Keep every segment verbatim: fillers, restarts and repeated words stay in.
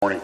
Morning.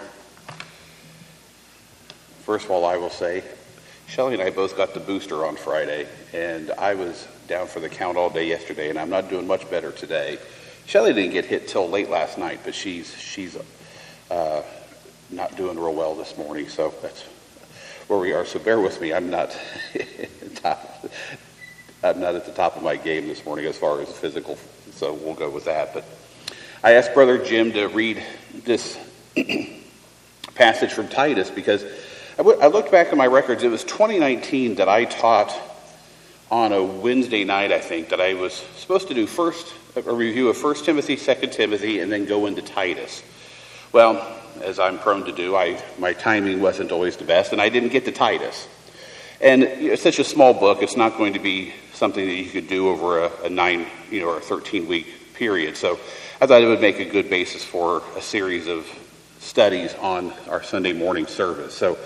First of all, I will say, Shelley and I both got the booster on Friday, and I was down for the count all day yesterday, and I'm not doing much better today. Shelley didn't get hit till late last night, but she's she's uh, not doing real well this morning, so that's where we are. So bear with me. I'm not top, I'm not at the top of my game this morning as far as physical, so we'll go with that. But I asked Brother Jim to read this passage from Titus because I, w- I looked back at my records. It was twenty nineteen that I taught on a Wednesday night, I think, that I was supposed to do first a review of First Timothy, Second Timothy, and then go into Titus. Well, as I'm prone to do, I my timing wasn't always the best, and I didn't get to Titus. And it's such a small book; it's not going to be something that you could do over a, a nine, you know, or a thirteen-week period. So I thought it would make a good basis for a series of studies on our Sunday morning service. So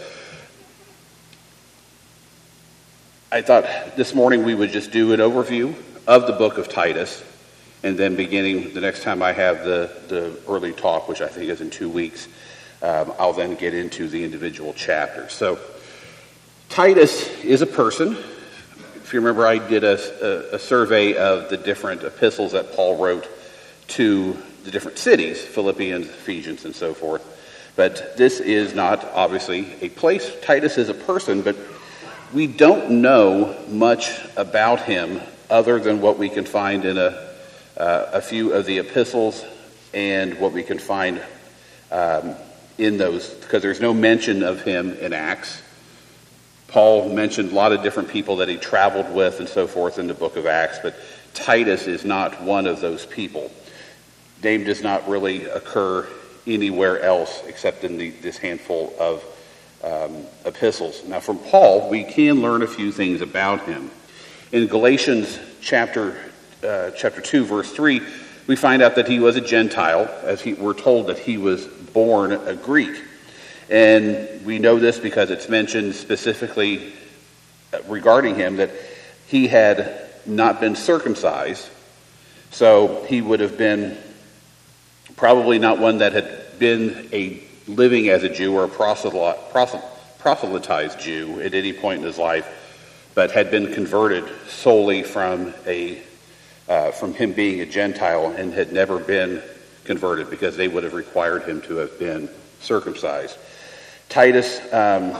I thought this morning we would just do an overview of the book of Titus, and then beginning the next time I have the, the early talk, which I think is in two weeks, um, I'll then get into the individual chapters. So Titus is a person. If you remember, I did a, a, a survey of the different epistles that Paul wrote to the different cities, Philippians, Ephesians, and so forth. But this is not, obviously, a place. Titus is a person, but we don't know much about him other than what we can find in a, uh, a few of the epistles and what we can find um, in those, because there's no mention of him in Acts. Paul mentioned a lot of different people that he traveled with and so forth in the book of Acts, but Titus is not one of those people. Name does not really occur anywhere else except in the, this handful of um, epistles. Now, from Paul, we can learn a few things about him. In Galatians chapter uh, chapter two, verse three, we find out that he was a Gentile, as he, we're told that he was born a Greek. And we know this because it's mentioned specifically regarding him that he had not been circumcised, so he would have been probably not one that had been a living as a Jew or a proselyte, proselytized Jew at any point in his life, but had been converted solely from a uh, from him being a Gentile and had never been converted because they would have required him to have been circumcised. Titus, um,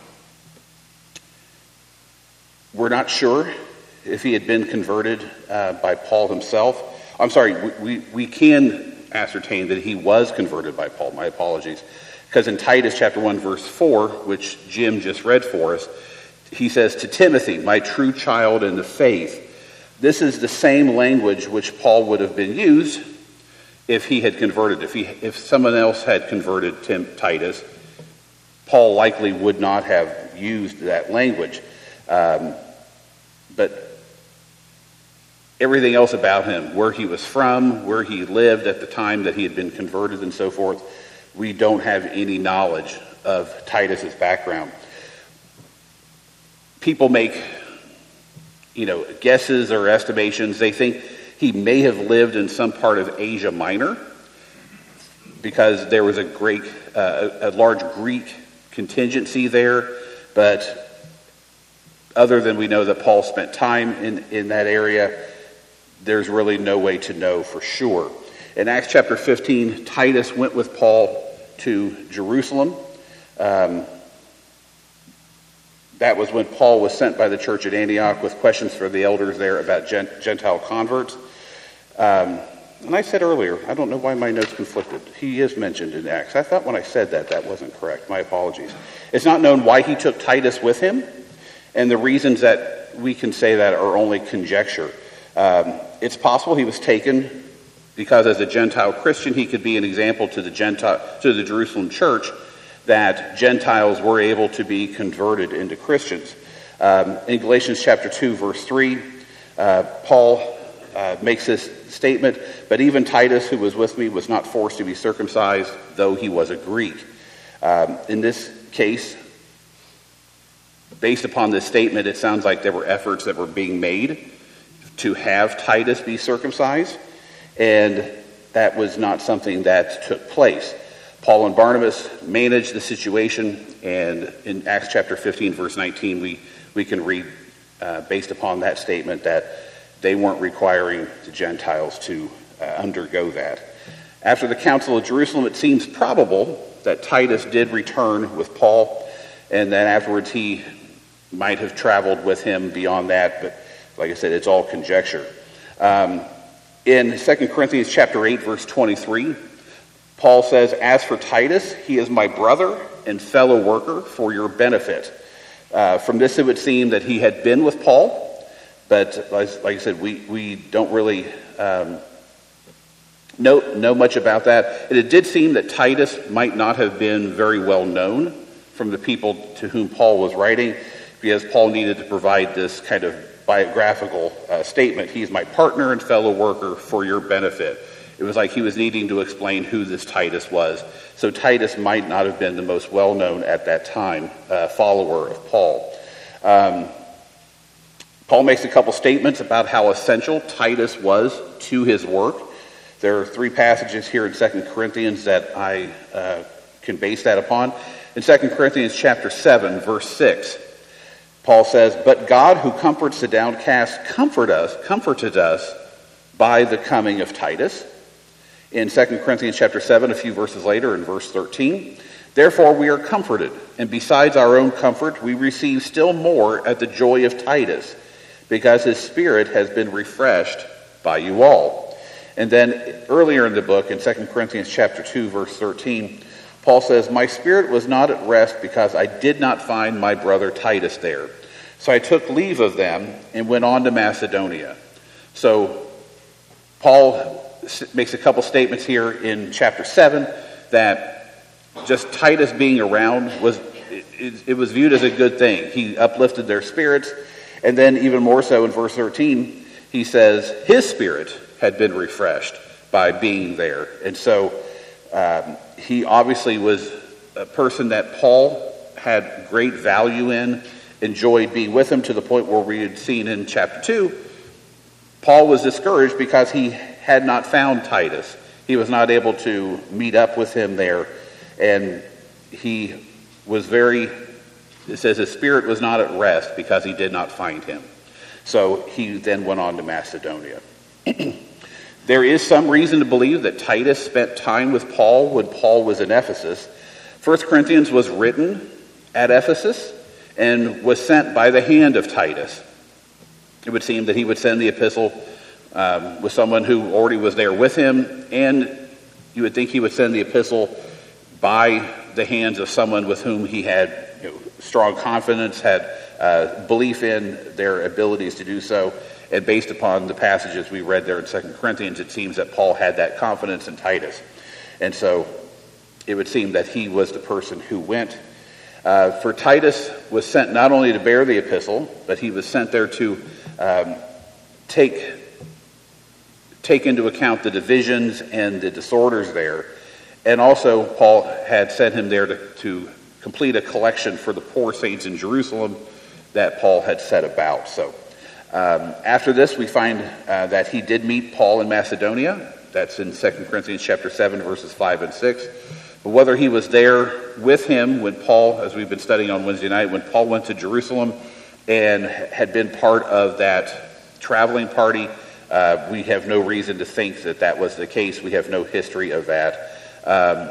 we're not sure if he had been converted uh, by Paul himself. I'm sorry, we, we, we can ascertain that he was converted by Paul. My apologies. Because in Titus chapter one, verse four, which Jim just read for us, he says, "To Timothy, my true child in the faith." This is the same language which Paul would have been used if he had converted. If he, if someone else had converted Tim, Titus, Paul likely would not have used that language. Um, but everything else about him, where he was from, where he lived at the time that he had been converted and so forth, we don't have any knowledge of Titus's background. People make, you know, guesses or estimations. They think he may have lived in some part of Asia Minor because there was a Greek, uh, a large Greek contingency there, but other than we know that Paul spent time in, in that area, there's really no way to know for sure. In Acts chapter fifteen, Titus went with Paul to Jerusalem. Um, that was when Paul was sent by the church at Antioch with questions for the elders there about Gentile converts. Um, and I said earlier, I don't know why my notes conflicted. He is mentioned in Acts. I thought when I said that, that wasn't correct. My apologies. It's not known why he took Titus with him, and the reasons that we can say that are only conjecture. Um, it's possible he was taken because as a Gentile Christian, he could be an example to the Gentile, to the Jerusalem church, that Gentiles were able to be converted into Christians. Um, in Galatians chapter two, verse three, uh, Paul uh, makes this statement, "But even Titus, who was with me, was not forced to be circumcised, though he was a Greek." Um, in this case, based upon this statement, it sounds like there were efforts that were being made to have Titus be circumcised, and that was not something that took place. Paul and Barnabas managed the situation, and in Acts chapter fifteen, verse nineteen, we, we can read, uh, based upon that statement, that they weren't requiring the Gentiles to uh, undergo that. After the Council of Jerusalem, it seems probable that Titus did return with Paul, and then afterwards he might have traveled with him beyond that, but like I said, it's all conjecture. Um, in Second Corinthians chapter eight, verse twenty-three, Paul says, "As for Titus, he is my brother and fellow worker for your benefit." Uh, from this, it would seem that he had been with Paul, but like, like I said, we, we don't really um, know, know much about that. And it did seem that Titus might not have been very well known from the people to whom Paul was writing, because Paul needed to provide this kind of biographical uh, statement. He's my partner and fellow worker for your benefit. It was like he was needing to explain who this Titus was. So Titus might not have been the most well-known at that time uh, follower of Paul. Um, Paul makes a couple statements about how essential Titus was to his work. There are three passages here in Second Corinthians that I uh, can base that upon. In Second Corinthians chapter seven, verse six, Paul says, "But God who comforts the downcast comfort us, comforted us by the coming of Titus." In Second Corinthians chapter seven, a few verses later, in verse thirteen, "Therefore we are comforted, and besides our own comfort, we receive still more at the joy of Titus, because his spirit has been refreshed by you all." And then earlier in the book, in Second Corinthians chapter two, verse thirteen, Paul says, "My spirit was not at rest because I did not find my brother Titus there. So I took leave of them and went on to Macedonia." So Paul makes a couple statements here in chapter seven that just Titus being around was it, it was viewed as a good thing. He uplifted their spirits. And then even more so in verse thirteen, he says his spirit had been refreshed by being there. And so um, he obviously was a person that Paul had great value in, enjoyed being with him, to the point where we had seen in chapter two, Paul was discouraged because he had not found Titus. He was not able to meet up with him there. And he was very, it says his spirit was not at rest because he did not find him. So he then went on to Macedonia. There is some reason to believe that Titus spent time with Paul when Paul was in Ephesus. First Corinthians was written at Ephesus and was sent by the hand of Titus. It would seem that he would send the epistle um, with someone who already was there with him, and you would think he would send the epistle by the hands of someone with whom he had you know, strong confidence, had uh, belief in their abilities to do so. And based upon the passages we read there in Second Corinthians, it seems that Paul had that confidence in Titus. And so it would seem that he was the person who went. Uh, for Titus was sent not only to bear the epistle, but he was sent there to um, take, take into account the divisions and the disorders there. And also Paul had sent him there to, to complete a collection for the poor saints in Jerusalem that Paul had set about. So Um, after this, we find uh, that he did meet Paul in Macedonia. That's in Second Corinthians chapter seven, verses five and six. But whether he was there with him when Paul, as we've been studying on Wednesday night, when Paul went to Jerusalem and had been part of that traveling party, uh, we have no reason to think that that was the case. We have no history of that. Um,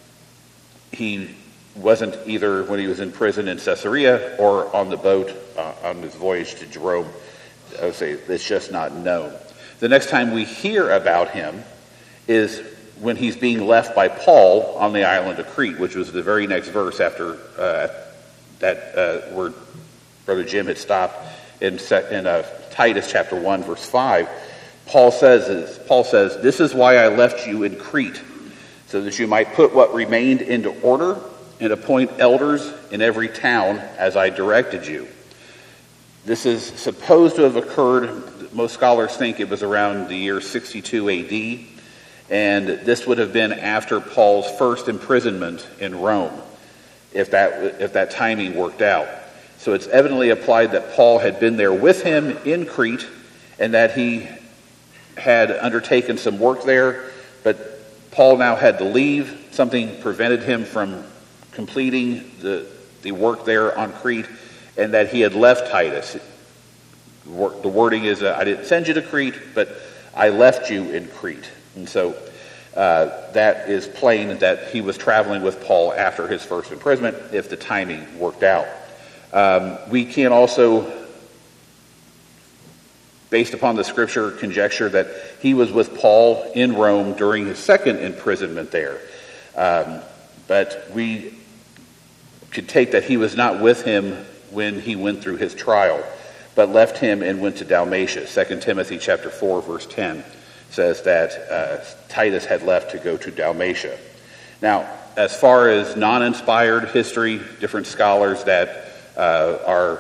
he wasn't either when he was in prison in Caesarea or on the boat uh, on his voyage to Jerome. I would say it's just not known. The next time we hear about him is when he's being left by Paul on the island of Crete, which was the very next verse after uh, that uh, where Brother Jim had stopped in, in uh, Titus chapter one, verse five. Paul says, is, Paul says, "This is why I left you in Crete, so that you might put what remained into order and appoint elders in every town as I directed you." This is supposed to have occurred, most scholars think it was around the year sixty-two A D, and this would have been after Paul's first imprisonment in Rome, if that if that timing worked out. So it's evidently implied that Paul had been there with him in Crete, and that he had undertaken some work there, but Paul now had to leave. Something prevented him from completing the, the work there on Crete, and that he had left Titus. The wording is, uh, I didn't send you to Crete, but I left you in Crete. And so uh, that is plain that he was traveling with Paul after his first imprisonment, if the timing worked out. Um, we can also, based upon the scripture, conjecture that he was with Paul in Rome during his second imprisonment there. Um, but we could take that he was not with him when he went through his trial, but left him and went to Dalmatia. Second Timothy chapter four, verse ten says that uh, Titus had left to go to Dalmatia. Now, as far as non-inspired history, different scholars that uh, are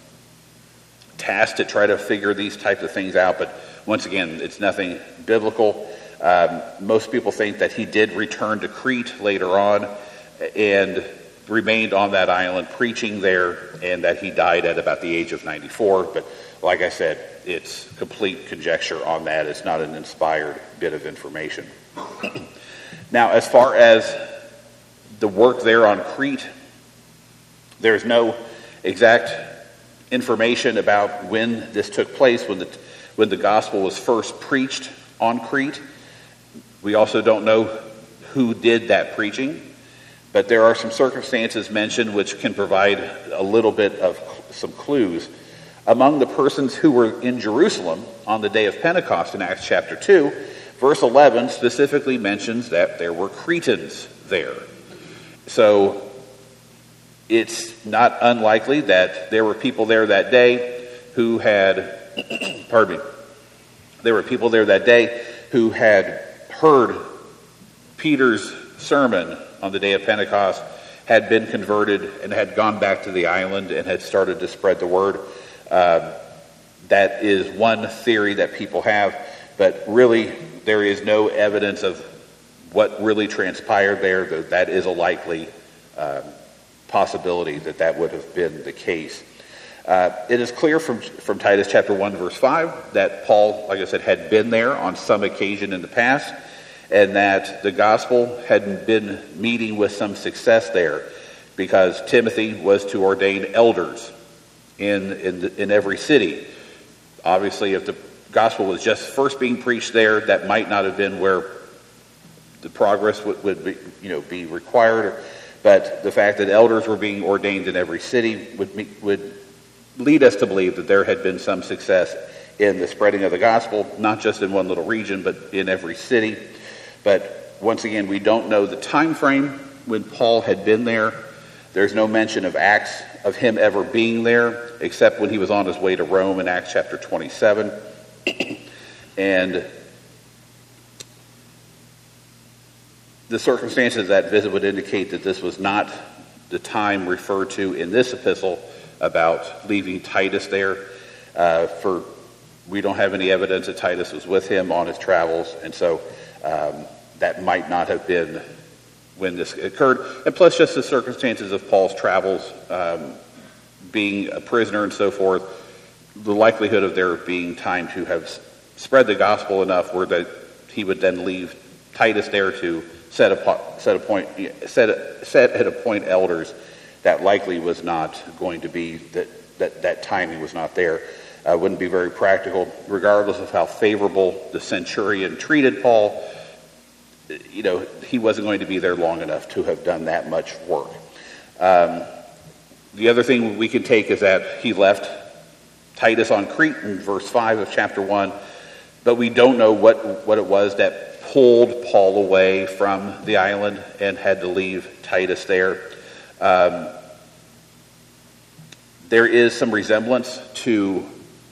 tasked to try to figure these types of things out, but once again, it's nothing biblical. Um, most people think that he did return to Crete later on and remained on that island preaching there, and that he died at about the age of ninety-four. But like I said, it's complete conjecture on that. It's not an inspired bit of information. Now, as far as the work there on Crete, there's no exact information about when this took place, when the when the gospel was first preached on Crete. We also don't know who did that preaching, but there are some circumstances mentioned which can provide a little bit of some clues. Among the persons who were in Jerusalem on the day of Pentecost in Acts chapter two, verse eleven specifically mentions that there were Cretans there. So it's not unlikely that there were people there that day who had, pardon me, there were people there that day who had heard Peter's sermon on the day of Pentecost, had been converted, and had gone back to the island and had started to spread the word. Uh, that is one theory that people have, but really there is no evidence of what really transpired there. That, that is a likely uh, possibility that that would have been the case. Uh, it is clear from, from Titus chapter one, verse five, that Paul, like I said, had been there on some occasion in the past, and that the gospel had been meeting with some success there, because Timothy was to ordain elders in in, the, in every city. Obviously, if the gospel was just first being preached there, that might not have been where the progress would, would be, you know, be required. But the fact that elders were being ordained in every city would would lead us to believe that there had been some success in the spreading of the gospel, not just in one little region, but in every city. But once again, we don't know the time frame when Paul had been there. There's no mention of Acts of him ever being there, except when he was on his way to Rome in Acts chapter twenty-seven. And the circumstances of that visit would indicate that this was not the time referred to in this epistle about leaving Titus there. Uh, for we don't have any evidence that Titus was with him on his travels, and so um, that might not have been when this occurred. And plus, just the circumstances of Paul's travels, um, being a prisoner and so forth, the likelihood of there being time to have spread the gospel enough where that he would then leave Titus there to set a set a point set a, set and appoint elders, that likely was not going to be that that that timing was not there. Uh, wouldn't be very practical, regardless of how favorable the centurion treated Paul. You know, he wasn't going to be there long enough to have done that much work. Um, the other thing we can take is that he left Titus on Crete in verse five of chapter one, but we don't know what, what it was that pulled Paul away from the island and had to leave Titus there. Um, there is some resemblance to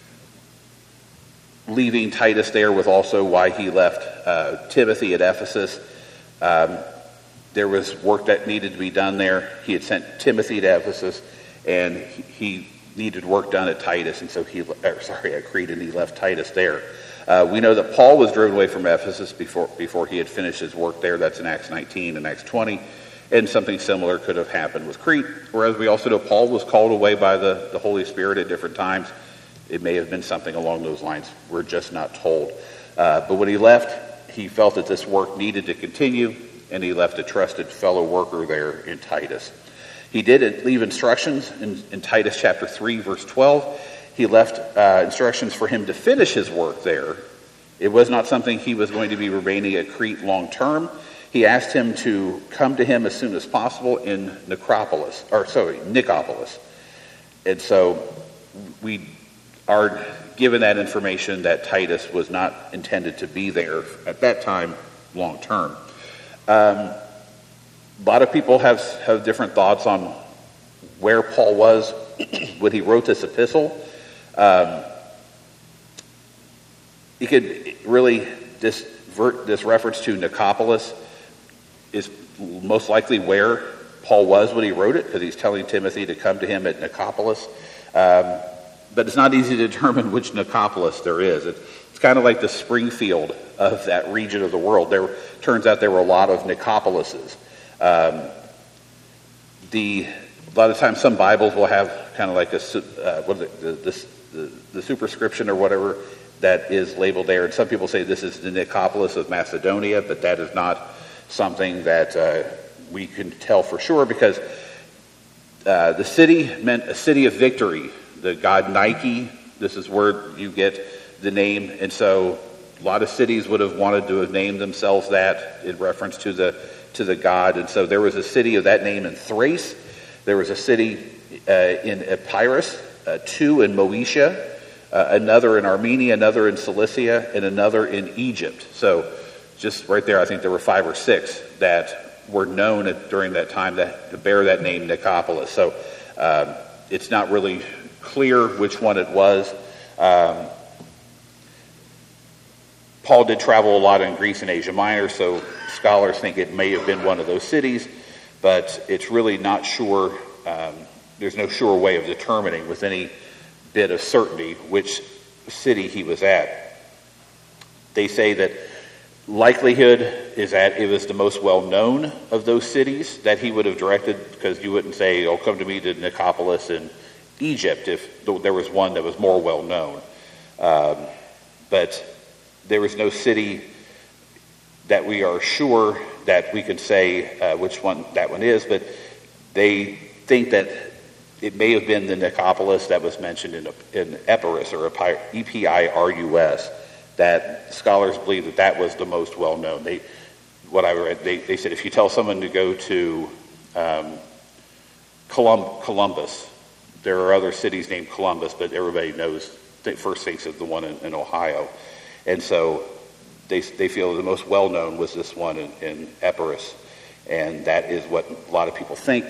leaving Titus there with also why he left uh, Timothy at Ephesus. Um, there was work that needed to be done there. He had sent Timothy to Ephesus, and he, he needed work done at Titus, and so he, or sorry, at Crete, and he left Titus there. Uh, we know that Paul was driven away from Ephesus before before he had finished his work there. That's in Acts nineteen and Acts twenty. And something similar could have happened with Crete. Whereas we also know Paul was called away by the, the Holy Spirit at different times. It may have been something along those lines. We're just not told. Uh, but when he left, he felt that this work needed to continue, and he left a trusted fellow worker there in Titus. He did leave instructions in, in Titus chapter three, verse twelve. He left uh, instructions for him to finish his work there. It was not something he was going to be remaining at Crete long term. He asked him to come to him as soon as possible in Necropolis, or sorry, Nicopolis. And so we are given that information that Titus was not intended to be there at that time long term. Um, a lot of people have, have different thoughts on where Paul was when he wrote this epistle. Um, you could really, this, this reference to Nicopolis is most likely where Paul was when he wrote it, because he's telling Timothy to come to him at Nicopolis. Um, but it's not easy to determine which Nicopolis there is. It, it's kind of like the Springfield of that region of the world. There turns out there were a lot of Nicopolises. Um, the a lot of times some Bibles will have kind of like a uh, what is it, the, the, the, the superscription or whatever that is labeled there. And some people say this is the Nicopolis of Macedonia, but that is not something that uh, we can tell for sure, because uh, the city meant a city of victory. The god Nike, this is where you get the name. And so a lot of cities would have wanted to have named themselves that in reference to the to the god. And so there was a city of that name in Thrace. There was a city uh, in Epirus, uh, two in Moesia, uh, another in Armenia, another in Cilicia, and another in Egypt. So just right there, I think there were five or six that were known at, during that time that to bear that name, Nicopolis. So um, it's not really clear which one it was. Um, Paul did travel a lot in Greece and Asia Minor, so scholars think it may have been one of those cities, but it's really not sure. Um, there's no sure way of determining with any bit of certainty which city he was at. They say that likelihood is that it was the most well-known of those cities that he would have directed, because you wouldn't say, oh, come to me to Nicopolis in Egypt if there was one that was more well-known. Um, but there was no city that we are sure that we can say uh, which one that one is, but they think that it may have been the Nicopolis that was mentioned in, in Epirus, or E P I R U S, that scholars believe that that was the most well-known. They, what I read, they, they said if you tell someone to go to um, Colum- Columbus, there are other cities named Columbus, but everybody knows, they first thinks of the one in, in Ohio. And so they they feel the most well-known was this one in, in Epirus, and that is what a lot of people think.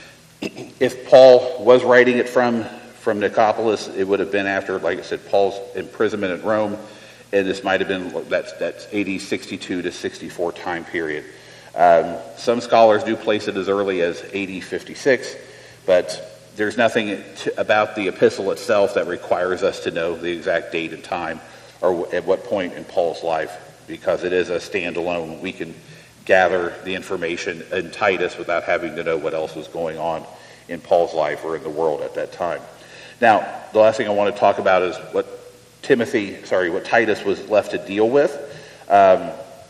If Paul was writing it from, from Nicopolis, it would have been after, like I said, Paul's imprisonment at Rome, and this might have been, that's, that's A D sixty-two to sixty-four time period. Um, some scholars do place it as early as A D fifty-six, but there's nothing to, about the epistle itself that requires us to know the exact date and time, or at what point in Paul's life, because it is a standalone. We can gather the information in Titus without having to know what else was going on in Paul's life or in the world at that time. Now, the last thing I want to talk about is what Timothy, sorry, what Titus was left to deal with. Um,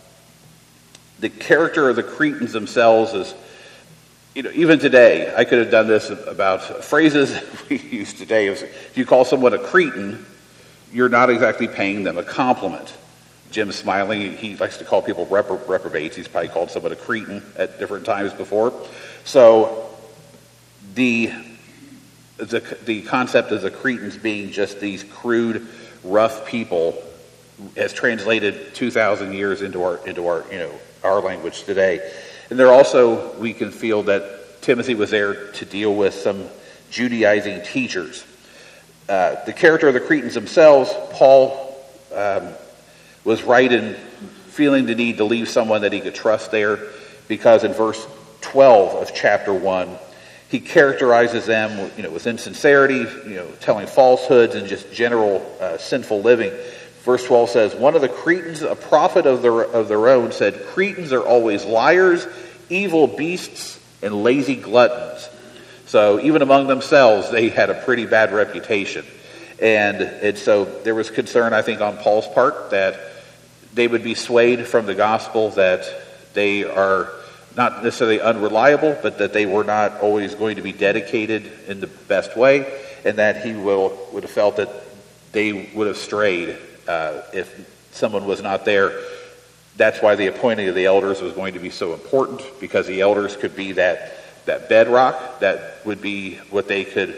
the character of the Cretans themselves is, you know, even today, I could have done this about phrases we use today. If you call someone a Cretan, you're not exactly paying them a compliment. Jim's smiling. He likes to call people repro- reprobates. He's probably called someone a Cretan at different times before. So the, the, the concept of the Cretans being just these crude, rough people has translated two thousand years into our, into our, you know, our language today. And there also, we can feel that Timothy was there to deal with some Judaizing teachers. Uh, the character of the Cretans themselves, Paul um, was right in feeling the need to leave someone that he could trust there, because in verse twelve of chapter one, he characterizes them, you know, with insincerity, you know, telling falsehoods and just general uh, sinful living. Verse twelve says, one of the Cretans, a prophet of their, of their own, said, Cretans are always liars, evil beasts, and lazy gluttons. So even among themselves, they had a pretty bad reputation. And, and so there was concern, I think, on Paul's part that they would be swayed from the gospel, that they are not necessarily unreliable, but that they were not always going to be dedicated in the best way, and that he will would have felt that they would have strayed uh, if someone was not there. That's why the appointing of the elders was going to be so important, because the elders could be that that bedrock that would be what they could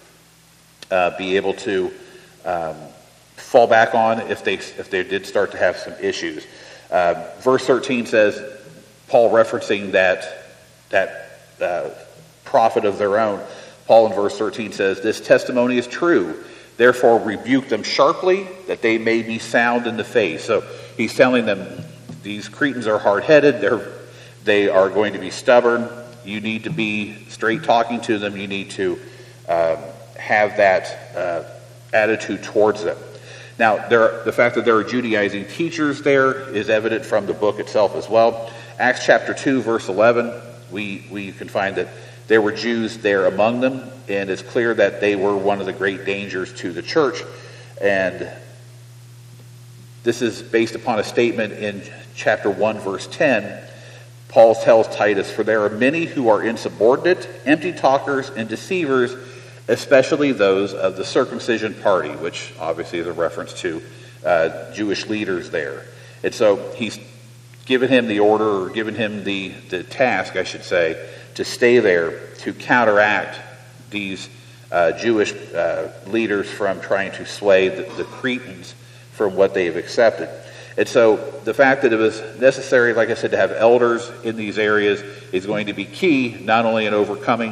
uh, be able to um, fall back on if they if they did start to have some issues. Uh, verse thirteen says, Paul referencing that that uh, prophet of their own, Paul in verse thirteen says, "This testimony is true. Therefore rebuke them sharply, that they may be sound in the faith." So he's telling them, these Cretans are hard-headed. They're they are going to be stubborn. You need to be straight talking to them. You need to um, have that uh, attitude towards them. Now, there, the fact that there are Judaizing teachers there is evident from the book itself as well. Acts chapter two, verse eleven, we, we can find that there were Jews there among them, and it's clear that they were one of the great dangers to the church. And this is based upon a statement in chapter one, verse ten. Paul tells Titus, "For there are many who are insubordinate, empty talkers, and deceivers, especially those of the circumcision party," which obviously is a reference to uh, Jewish leaders there. And so he's given him the order, or given him the, the task, I should say, to stay there to counteract these uh, Jewish uh, leaders from trying to sway the, the Cretans from what they have accepted. And so the fact that it was necessary, like I said, to have elders in these areas is going to be key, not only in overcoming,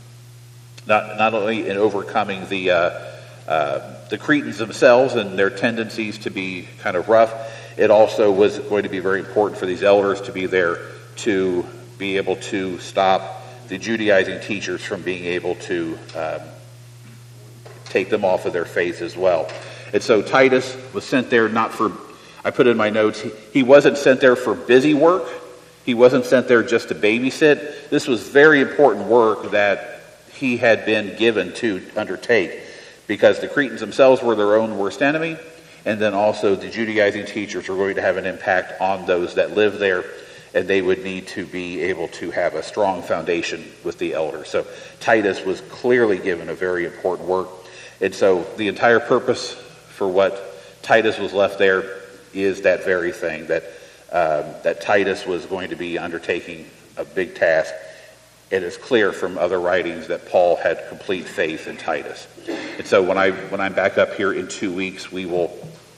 not not only in overcoming the uh, uh, the Cretans themselves and their tendencies to be kind of rough. It also was going to be very important for these elders to be there to be able to stop the Judaizing teachers from being able to um, take them off of their faith as well. And so Titus was sent there not for, I put in my notes, he, he wasn't sent there for busy work. He wasn't sent there just to babysit. This was very important work that he had been given to undertake, because the Cretans themselves were their own worst enemy, and then also the Judaizing teachers were going to have an impact on those that live there, and they would need to be able to have a strong foundation with the elders. So Titus was clearly given a very important work. And so the entire purpose for what Titus was left there is that very thing, that um, that Titus was going to be undertaking a big task. It is clear from other writings that Paul had complete faith in Titus. And so when I when I'm back up here in two weeks, we will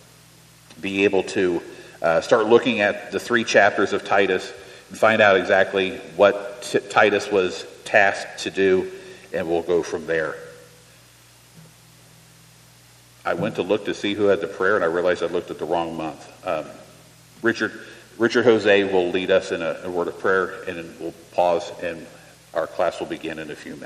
be able to uh, start looking at the three chapters of Titus and find out exactly what T- Titus was tasked to do, and we'll go from there. I went to look to see who had the prayer, and I realized I looked at the wrong month. Um, Richard Richard Jose will lead us in a, a word of prayer, and then we'll pause, and our class will begin in a few minutes.